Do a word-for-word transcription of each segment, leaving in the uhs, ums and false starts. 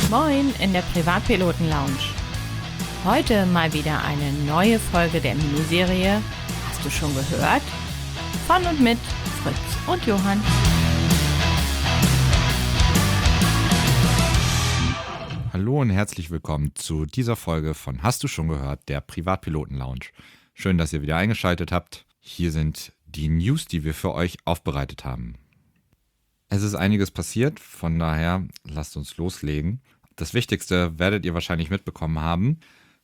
Moin in der Privatpiloten-Lounge. Heute mal wieder eine neue Folge der Miniserie Hast du schon gehört? Von und mit Fritz und Johann. Hallo und herzlich willkommen zu dieser Folge von Hast du schon gehört? Der Privatpiloten-Lounge. Schön, dass ihr wieder eingeschaltet habt. Hier sind die News, die wir für euch aufbereitet haben. Es ist einiges passiert, von daher lasst uns loslegen. Das Wichtigste werdet ihr wahrscheinlich mitbekommen haben.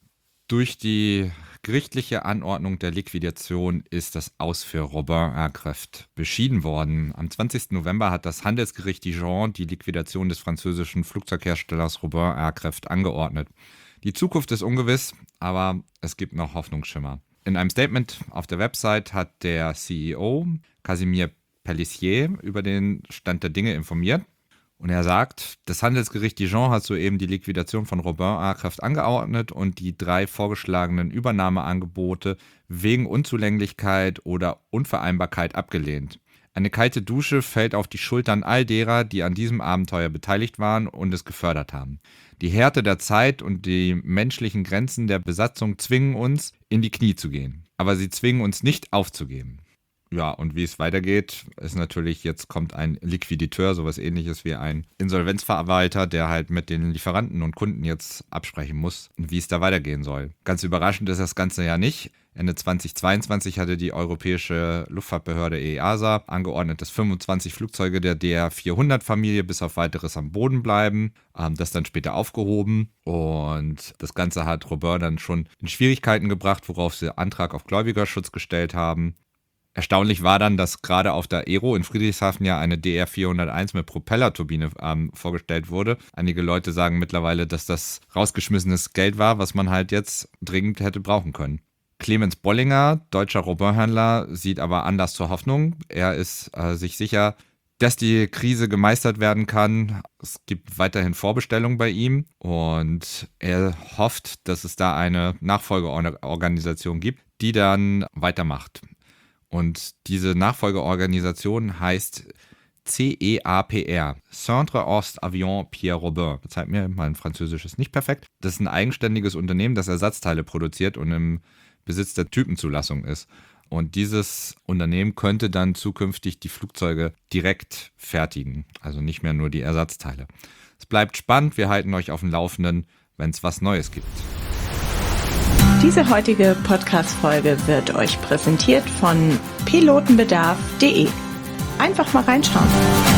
Durch die gerichtliche Anordnung der Liquidation ist das Aus für Robin Aircraft beschieden worden. Am zwanzigsten November hat das Handelsgericht Dijon die Liquidation des französischen Flugzeugherstellers Robin Aircraft angeordnet. Die Zukunft ist ungewiss, aber es gibt noch Hoffnungsschimmer. In einem Statement auf der Website hat der C E O Casimir Pellissier über den Stand der Dinge informiert. Und er sagt, das Handelsgericht Dijon hat soeben die Liquidation von Robin Aircraft angeordnet und die drei vorgeschlagenen Übernahmeangebote wegen Unzulänglichkeit oder Unvereinbarkeit abgelehnt. Eine kalte Dusche fällt auf die Schultern all derer, die an diesem Abenteuer beteiligt waren und es gefördert haben. Die Härte der Zeit und die menschlichen Grenzen der Besatzung zwingen uns, in die Knie zu gehen. Aber sie zwingen uns nicht aufzugeben. Ja, und wie es weitergeht, ist natürlich, jetzt kommt ein Liquiditeur, sowas ähnliches wie ein Insolvenzverwalter, der halt mit den Lieferanten und Kunden jetzt absprechen muss, wie es da weitergehen soll. Ganz überraschend ist das Ganze ja nicht. Ende zweitausendzweiundzwanzig hatte die europäische Luftfahrtbehörde E A S A angeordnet, dass fünfundzwanzig Flugzeuge der D R vierhundert-Familie bis auf weiteres am Boden bleiben. Ähm, das dann später aufgehoben und das Ganze hat Robin dann schon in Schwierigkeiten gebracht, worauf sie Antrag auf Gläubigerschutz gestellt haben. Erstaunlich war dann, dass gerade auf der Aero in Friedrichshafen ja eine D R vierhunderteins mit Propellerturbine ähm, vorgestellt wurde. Einige Leute sagen mittlerweile, dass das rausgeschmissenes Geld war, was man halt jetzt dringend hätte brauchen können. Clemens Bollinger, deutscher Robin-Händler, sieht aber Anlass zur Hoffnung. Er ist äh, sich sicher, dass die Krise gemeistert werden kann. Es gibt weiterhin Vorbestellungen bei ihm und er hofft, dass es da eine Nachfolgeorganisation gibt, die dann weitermacht. Und diese Nachfolgeorganisation heißt C E A P R, Centre Ost Avion Pierre Robin. Verzeiht mir, mein Französisch ist nicht perfekt. Das ist ein eigenständiges Unternehmen, das Ersatzteile produziert und im Besitz der Typenzulassung ist. Und dieses Unternehmen könnte dann zukünftig die Flugzeuge direkt fertigen, also nicht mehr nur die Ersatzteile. Es bleibt spannend, wir halten euch auf dem Laufenden, wenn es was Neues gibt. Diese heutige Podcast-Folge wird euch präsentiert von pilotenbedarf punkt de. Einfach mal reinschauen.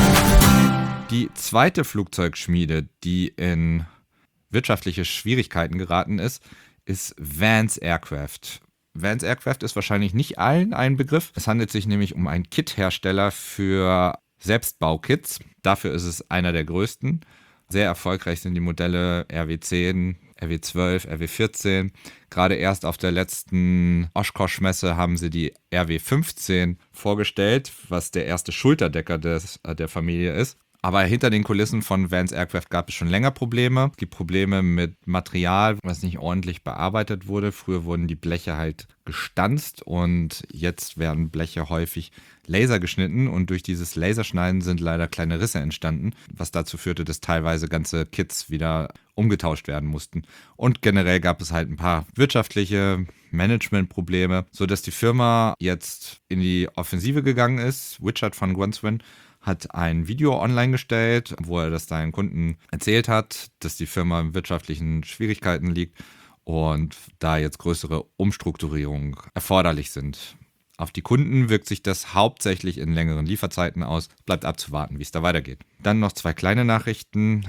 Die zweite Flugzeugschmiede, die in wirtschaftliche Schwierigkeiten geraten ist, ist Vance Aircraft. Vance Aircraft ist wahrscheinlich nicht allen ein Begriff. Es handelt sich nämlich um einen Kit-Hersteller für Selbstbaukits. Dafür ist es einer der größten. Sehr erfolgreich sind die Modelle R W zehn, R W zwölf, R W vierzehn. Gerade erst auf der letzten Oshkosh-Messe haben sie die R W fünfzehn vorgestellt, was der erste Schulterdecker des, äh, der Familie ist. Aber hinter den Kulissen von Vance Aircraft gab es schon länger Probleme. Es gibt Probleme mit Material, was nicht ordentlich bearbeitet wurde. Früher wurden die Bleche halt gestanzt und jetzt werden Bleche häufig Laser geschnitten und durch dieses Laserschneiden sind leider kleine Risse entstanden, was dazu führte, dass teilweise ganze Kits wieder umgetauscht werden mussten. Und generell gab es halt ein paar wirtschaftliche Managementprobleme, sodass die Firma jetzt in die Offensive gegangen ist. Richard van Gunswin hat ein Video online gestellt, wo er das seinen Kunden erzählt hat, dass die Firma in wirtschaftlichen Schwierigkeiten liegt und da jetzt größere Umstrukturierungen erforderlich sind. Auf die Kunden wirkt sich das hauptsächlich in längeren Lieferzeiten aus. Bleibt abzuwarten, wie es da weitergeht. Dann noch zwei kleine Nachrichten.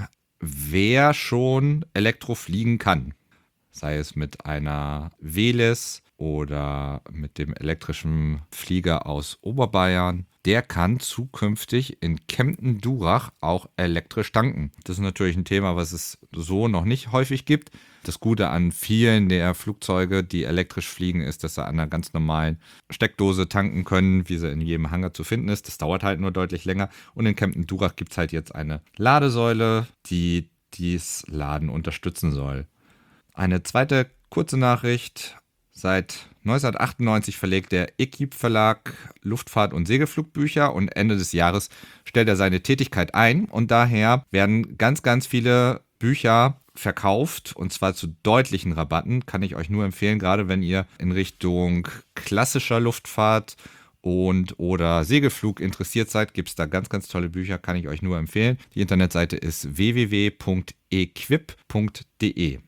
Wer schon Elektro fliegen kann, sei es mit einer Velis oder mit dem elektrischen Flieger aus Oberbayern, der kann zukünftig in Kempten-Durach auch elektrisch tanken. Das ist natürlich ein Thema, was es so noch nicht häufig gibt. Das Gute an vielen der Flugzeuge, die elektrisch fliegen, ist, dass sie an einer ganz normalen Steckdose tanken können, wie sie in jedem Hangar zu finden ist. Das dauert halt nur deutlich länger. Und in Kempten-Durach gibt es halt jetzt eine Ladesäule, die dies Laden unterstützen soll. Eine zweite kurze Nachricht. Seit neunzehnhundertachtundneunzig verlegt der Equipe Verlag Luftfahrt- und Segelflugbücher und Ende des Jahres stellt er seine Tätigkeit ein und daher werden ganz, ganz viele Bücher verkauft und zwar zu deutlichen Rabatten. Kann ich euch nur empfehlen, gerade wenn ihr in Richtung klassischer Luftfahrt und oder Segelflug interessiert seid, gibt es da ganz, ganz tolle Bücher, kann ich euch nur empfehlen. Die Internetseite ist w w w punkt equip punkt d e.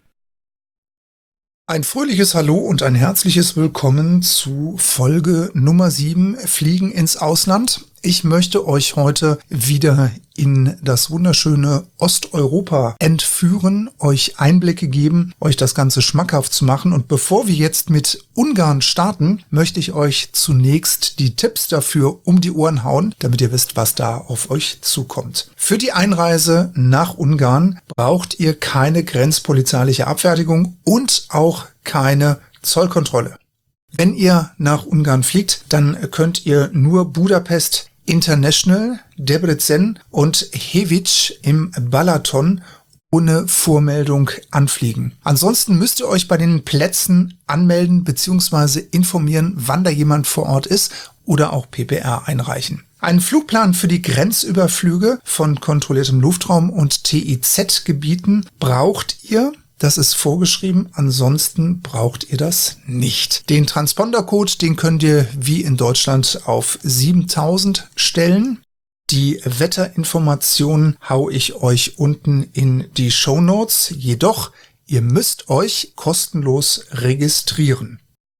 Ein fröhliches Hallo und ein herzliches Willkommen zu Folge Nummer sieben Fliegen ins Ausland. Ich möchte euch heute wieder in das wunderschöne Osteuropa entführen, euch Einblicke geben, euch das Ganze schmackhaft zu machen. Und bevor wir jetzt mit Ungarn starten, möchte ich euch zunächst die Tipps dafür um die Ohren hauen, damit ihr wisst, was da auf euch zukommt. Für die Einreise nach Ungarn braucht ihr keine grenzpolizeiliche Abfertigung und auch keine Zollkontrolle. Wenn ihr nach Ungarn fliegt, dann könnt ihr nur Budapest International, Debrecen und Hevic im Balaton ohne Vormeldung anfliegen. Ansonsten müsst ihr euch bei den Plätzen anmelden bzw. informieren, wann da jemand vor Ort ist oder auch P P R einreichen. Einen Flugplan für die Grenzüberflüge von kontrolliertem Luftraum und T I Z-Gebieten braucht ihr. Das ist vorgeschrieben, ansonsten braucht ihr das nicht. Den Transpondercode, den könnt ihr wie in Deutschland auf siebentausend stellen. Die Wetterinformationen hau ich euch unten in die Shownotes. Jedoch, ihr müsst euch kostenlos registrieren.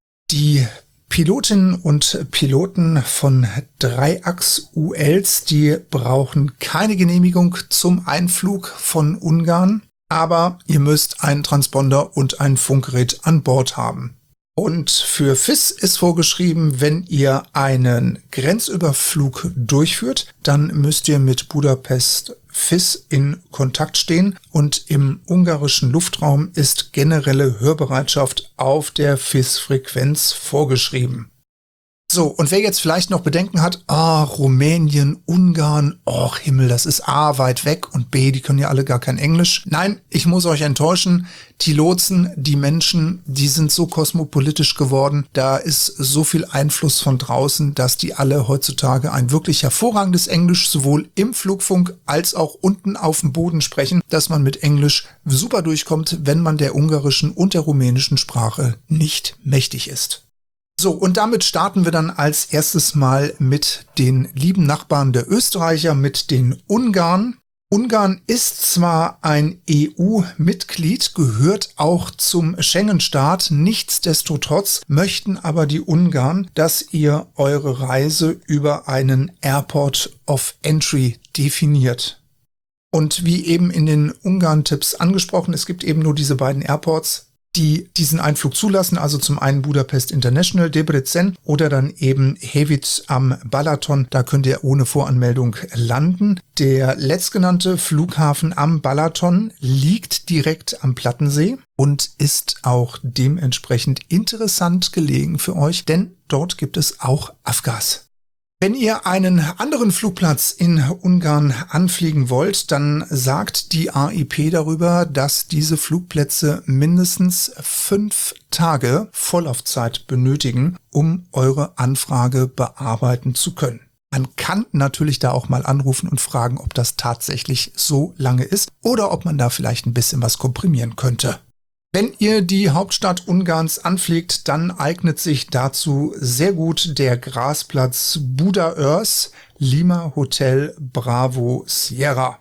Die Pilotinnen und Piloten von Dreiachs-U Ls, die brauchen keine Genehmigung zum Einflug von Ungarn. Aber ihr müsst einen Transponder und ein Funkgerät an Bord haben. Und für F I S ist vorgeschrieben, wenn ihr einen Grenzüberflug durchführt, dann müsst ihr mit Budapest F I S in Kontakt stehen und im ungarischen Luftraum ist generelle Hörbereitschaft auf der F I S-Frequenz vorgeschrieben. So, und wer jetzt vielleicht noch Bedenken hat, ah, Rumänien, Ungarn, och Himmel, das ist A, weit weg und B, die können ja alle gar kein Englisch. Nein, ich muss euch enttäuschen, die Lotsen, die Menschen, die sind so kosmopolitisch geworden, da ist so viel Einfluss von draußen, dass die alle heutzutage ein wirklich hervorragendes Englisch sowohl im Flugfunk als auch unten auf dem Boden sprechen, dass man mit Englisch super durchkommt, wenn man der ungarischen und der rumänischen Sprache nicht mächtig ist. So, und damit starten wir dann als erstes mal mit den lieben Nachbarn der Österreicher, mit den Ungarn. Ungarn ist zwar ein E U-Mitglied, gehört auch zum Schengen-Staat, nichtsdestotrotz möchten aber die Ungarn, dass ihr eure Reise über einen Airport of Entry definiert. Und wie eben in den Ungarn-Tipps angesprochen, es gibt eben nur diese beiden Airports, die diesen Einflug zulassen, also zum einen Budapest International, Debrecen oder dann eben Hevic am Balaton. Da könnt ihr ohne Voranmeldung landen. Der letztgenannte Flughafen am Balaton liegt direkt am Plattensee und ist auch dementsprechend interessant gelegen für euch, denn dort gibt es auch Avgas. Wenn ihr einen anderen Flugplatz in Ungarn anfliegen wollt, dann sagt die A I P darüber, dass diese Flugplätze mindestens fünf Tage Vorlaufzeit benötigen, um eure Anfrage bearbeiten zu können. Man kann natürlich da auch mal anrufen und fragen, ob das tatsächlich so lange ist oder ob man da vielleicht ein bisschen was komprimieren könnte. Wenn ihr die Hauptstadt Ungarns anfliegt, dann eignet sich dazu sehr gut der Grasplatz Budaörs, Lima Hotel Bravo Sierra.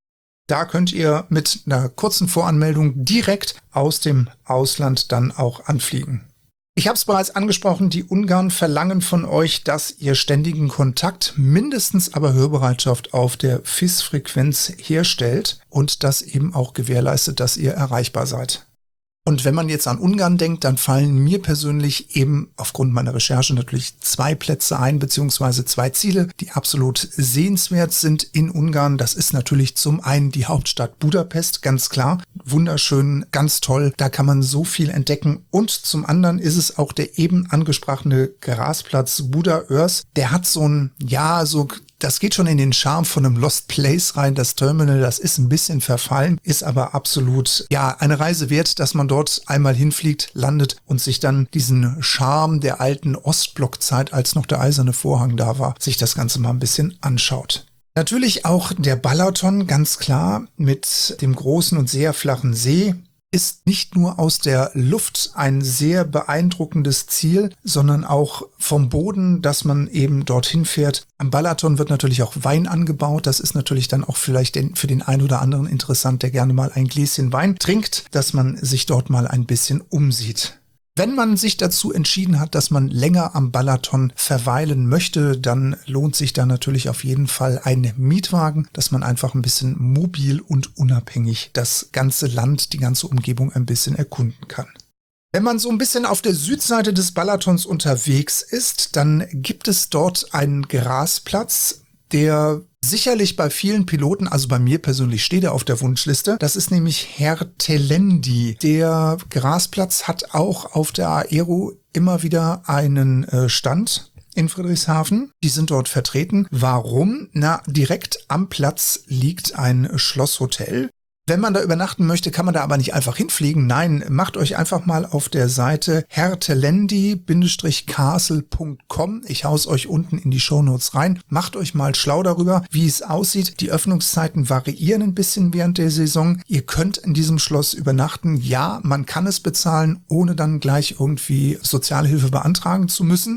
Da könnt ihr mit einer kurzen Voranmeldung direkt aus dem Ausland dann auch anfliegen. Ich habe es bereits angesprochen, die Ungarn verlangen von euch, dass ihr ständigen Kontakt, mindestens aber Hörbereitschaft auf der F I S-Frequenz herstellt und das eben auch gewährleistet, dass ihr erreichbar seid. Und wenn man jetzt an Ungarn denkt, dann fallen mir persönlich eben aufgrund meiner Recherche natürlich zwei Plätze ein, beziehungsweise zwei Ziele, die absolut sehenswert sind in Ungarn. Das ist natürlich zum einen die Hauptstadt Budapest, ganz klar. Wunderschön, ganz toll, da kann man so viel entdecken. Und zum anderen ist es auch der eben angesprochene Grasplatz Budaörs. Der hat so ein, ja, so... Das geht schon in den Charme von einem Lost Place rein. Das Terminal, das ist ein bisschen verfallen, ist aber absolut, ja, eine Reise wert, dass man dort einmal hinfliegt, landet und sich dann diesen Charme der alten Ostblockzeit, als noch der eiserne Vorhang da war, sich das Ganze mal ein bisschen anschaut. Natürlich auch der Balaton, ganz klar, mit dem großen und sehr flachen See, ist nicht nur aus der Luft ein sehr beeindruckendes Ziel, sondern auch vom Boden, dass man eben dorthin fährt. Am Balaton wird natürlich auch Wein angebaut. Das ist natürlich dann auch vielleicht den, für den einen oder anderen interessant, der gerne mal ein Gläschen Wein trinkt, dass man sich dort mal ein bisschen umsieht. Wenn man sich dazu entschieden hat, dass man länger am Balaton verweilen möchte, dann lohnt sich da natürlich auf jeden Fall ein Mietwagen, dass man einfach ein bisschen mobil und unabhängig das ganze Land, die ganze Umgebung ein bisschen erkunden kann. Wenn man so ein bisschen auf der Südseite des Balatons unterwegs ist, dann gibt es dort einen Grasplatz, der sicherlich bei vielen Piloten, also bei mir persönlich steht er auf der Wunschliste. Das ist nämlich Hertelendi. Der Grasplatz hat auch auf der Aero immer wieder einen äh, Stand in Friedrichshafen. Die sind dort vertreten. Warum? Na, direkt am Platz liegt ein Schlosshotel. Wenn man da übernachten möchte, kann man da aber nicht einfach hinfliegen. Nein, macht euch einfach mal auf der Seite hertelendi castle punkt com. Ich hau's euch unten in die Shownotes rein. Macht euch mal schlau darüber, wie es aussieht. Die Öffnungszeiten variieren ein bisschen während der Saison. Ihr könnt in diesem Schloss übernachten. Ja, man kann es bezahlen, ohne dann gleich irgendwie Sozialhilfe beantragen zu müssen.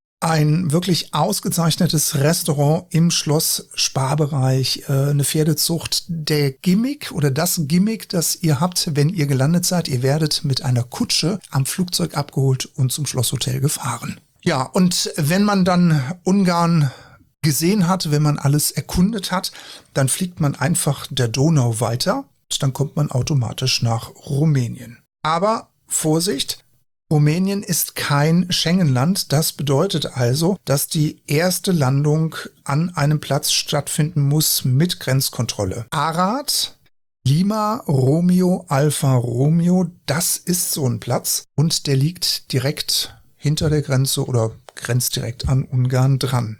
Ein wirklich ausgezeichnetes Restaurant im Schloss, Sparbereich, äh, eine Pferdezucht. Der Gimmick oder das Gimmick, das ihr habt, wenn ihr gelandet seid, ihr werdet mit einer Kutsche am Flugzeug abgeholt und zum Schlosshotel gefahren. Ja, und wenn man dann Ungarn gesehen hat, wenn man alles erkundet hat, dann fliegt man einfach der Donau weiter und dann kommt man automatisch nach Rumänien. Aber Vorsicht! Rumänien ist kein Schengen-Land. Das bedeutet also, dass die erste Landung an einem Platz stattfinden muss mit Grenzkontrolle. Arad, Lima, Romeo, Alfa Romeo, das ist so ein Platz und der liegt direkt hinter der Grenze oder grenzt direkt an Ungarn dran.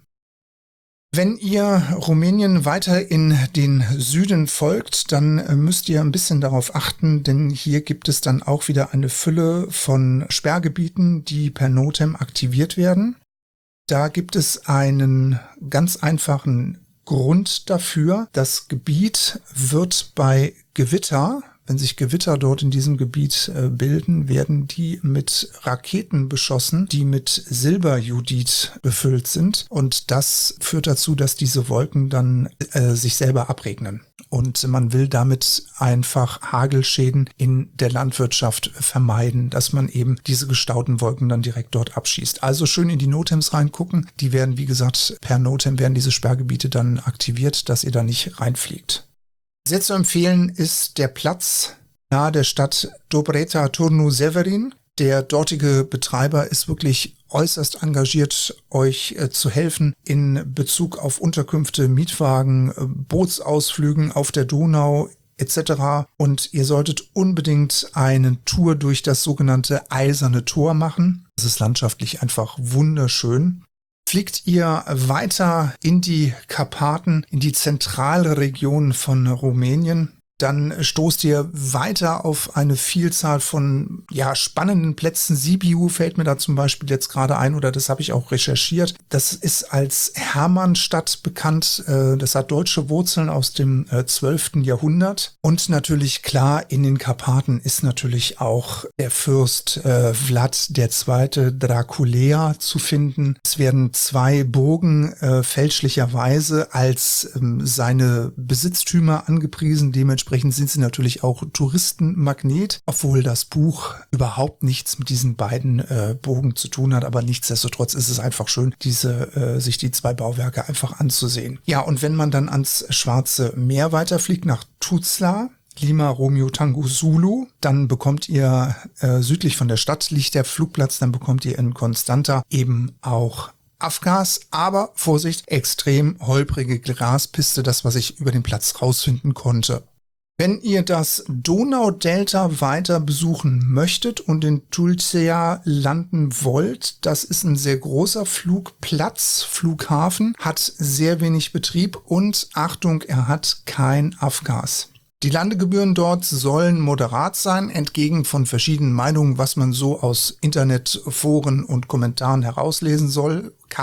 Wenn ihr Rumänien weiter in den Süden folgt, dann müsst ihr ein bisschen darauf achten, denn hier gibt es dann auch wieder eine Fülle von Sperrgebieten, die per NOTAM aktiviert werden. Da gibt es einen ganz einfachen Grund dafür. Das Gebiet wird bei Gewitter, wenn sich Gewitter dort in diesem Gebiet äh, bilden, werden die mit Raketen beschossen, die mit Silberjodid befüllt sind. Und das führt dazu, dass diese Wolken dann äh, sich selber abregnen. Und man will damit einfach Hagelschäden in der Landwirtschaft vermeiden, dass man eben diese gestauten Wolken dann direkt dort abschießt. Also schön in die NOTAMs reingucken. Die werden, wie gesagt, per NOTAM werden diese Sperrgebiete dann aktiviert, dass ihr da nicht reinfliegt. Sehr zu empfehlen ist der Platz nahe der Stadt Dobreta Turnu Severin. Der dortige Betreiber ist wirklich äußerst engagiert, euch äh, zu helfen in Bezug auf Unterkünfte, Mietwagen, äh, Bootsausflügen auf der Donau et cetera. Und ihr solltet unbedingt eine Tour durch das sogenannte Eiserne Tor machen. Das ist landschaftlich einfach wunderschön. Fliegt ihr weiter in die Karpaten, in die zentrale Region von Rumänien, dann stoßt ihr weiter auf eine Vielzahl von ja spannenden Plätzen. Sibiu fällt mir da zum Beispiel jetzt gerade ein, oder das habe ich auch recherchiert. Das ist als Hermannstadt bekannt. Das hat deutsche Wurzeln aus dem zwölften Jahrhundert. Und natürlich klar, in den Karpaten ist natürlich auch der Fürst äh, Vlad der Zweite Draculea zu finden. Es werden zwei Burgen äh, fälschlicherweise als ähm, seine Besitztümer angepriesen. Dementsprechend sind sie natürlich auch Touristenmagnet, obwohl das Buch überhaupt nichts mit diesen beiden äh, Burgen zu tun hat. Aber nichtsdestotrotz ist es einfach schön, diese äh, sich die zwei Bauwerke einfach anzusehen. Ja, und wenn man dann ans Schwarze Meer weiterfliegt, nach Tuzla, Lima, Romeo, Tango, Zulu, dann bekommt ihr äh, südlich von der Stadt liegt der Flugplatz, dann bekommt ihr in Constanta eben auch Avgas, aber Vorsicht, extrem holprige Graspiste, das, was ich über den Platz rausfinden konnte. Wenn ihr das Donaudelta weiter besuchen möchtet und in Tulcea landen wollt, das ist ein sehr großer Flugplatz, Flughafen, hat sehr wenig Betrieb und Achtung, er hat kein Avgas. Die Landegebühren dort sollen moderat sein, entgegen von verschiedenen Meinungen, was man so aus Internetforen und Kommentaren herauslesen soll, kann.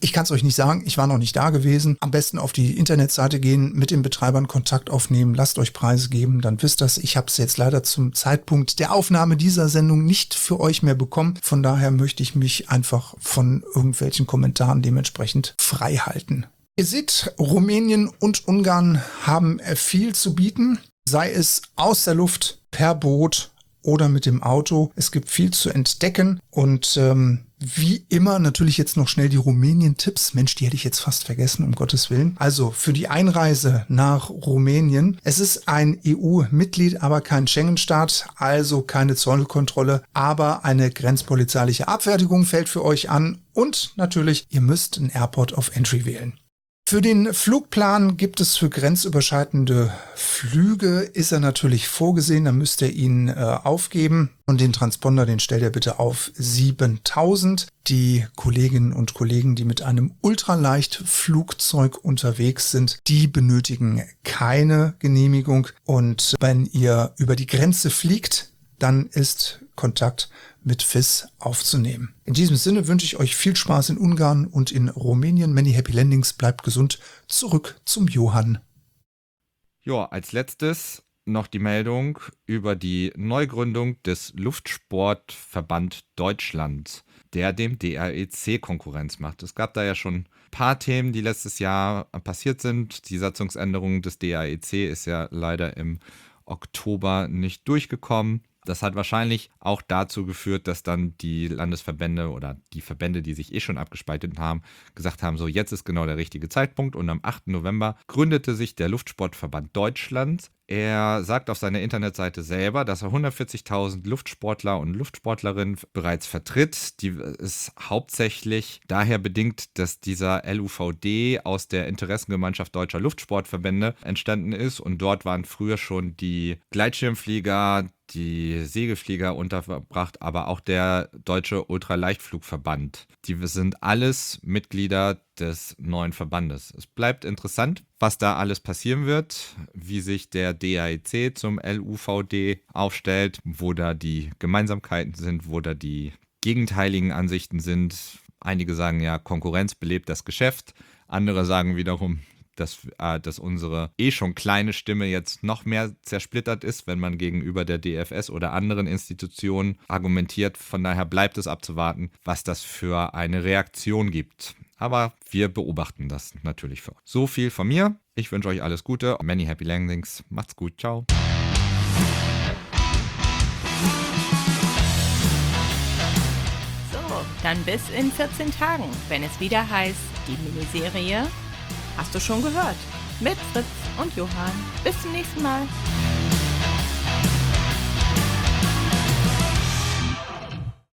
Ich kann es euch nicht sagen, ich war noch nicht da gewesen. Am besten auf die Internetseite gehen, mit den Betreibern Kontakt aufnehmen, lasst euch Preise geben, dann wisst ihr das. Ich habe es jetzt leider zum Zeitpunkt der Aufnahme dieser Sendung nicht für euch mehr bekommen. Von daher möchte ich mich einfach von irgendwelchen Kommentaren dementsprechend frei halten. Ihr seht, Rumänien und Ungarn haben viel zu bieten, sei es aus der Luft, per Boot oder mit dem Auto. Es gibt viel zu entdecken und ähm, wie immer natürlich jetzt noch schnell die Rumänien-Tipps. Mensch, die hätte ich jetzt fast vergessen, um Gottes Willen. Also für die Einreise nach Rumänien. Es ist ein E U-Mitglied, aber kein Schengen-Staat, also keine Zollkontrolle, aber eine grenzpolizeiliche Abfertigung fällt für euch an. Und natürlich, ihr müsst einen Airport of Entry wählen. Für den Flugplan gibt es für grenzüberschreitende Flüge, ist er natürlich vorgesehen, dann müsst ihr ihn äh, aufgeben und den Transponder, den stellt ihr bitte auf siebentausend. Die Kolleginnen und Kollegen, die mit einem Ultraleichtflugzeug unterwegs sind, die benötigen keine Genehmigung und wenn ihr über die Grenze fliegt, dann ist Kontakt mit F I S aufzunehmen. In diesem Sinne wünsche ich euch viel Spaß in Ungarn und in Rumänien. Many Happy Landings, bleibt gesund. Zurück zum Johann. Ja, als letztes noch die Meldung über die Neugründung des Luftsportverband Deutschland, der dem D A E C Konkurrenz macht. Es gab da ja schon ein paar Themen, die letztes Jahr passiert sind. Die Satzungsänderung des D A E C ist ja leider im Oktober nicht durchgekommen. Das hat wahrscheinlich auch dazu geführt, dass dann die Landesverbände oder die Verbände, die sich eh schon abgespalten haben, gesagt haben, so jetzt ist genau der richtige Zeitpunkt. Und am achten November gründete sich der Luftsportverband Deutschland. Er sagt auf seiner Internetseite selber, dass er hundertvierzigtausend Luftsportler und Luftsportlerinnen bereits vertritt. Die ist hauptsächlich daher bedingt, dass dieser L U V D aus der Interessengemeinschaft deutscher Luftsportverbände entstanden ist. Und dort waren früher schon die Gleitschirmflieger, die Segelflieger untergebracht, aber auch der Deutsche Ultraleichtflugverband. Die sind alles Mitglieder des neuen Verbandes. Es bleibt interessant, was da alles passieren wird, wie sich der D A E C zum L U V D aufstellt, wo da die Gemeinsamkeiten sind, wo da die gegenteiligen Ansichten sind. Einige sagen ja, Konkurrenz belebt das Geschäft. Andere sagen wiederum, dass, äh, dass unsere eh schon kleine Stimme jetzt noch mehr zersplittert ist, wenn man gegenüber der D F S oder anderen Institutionen argumentiert. Von daher bleibt es abzuwarten, was das für eine Reaktion gibt. Aber wir beobachten das natürlich für euch. So viel von mir. Ich wünsche euch alles Gute. Many Happy Landings. Macht's gut. Ciao. So, dann bis in vierzehn Tagen, wenn es wieder heißt, die Miniserie Hast du schon gehört? Mit Fritz und Johann. Bis zum nächsten Mal.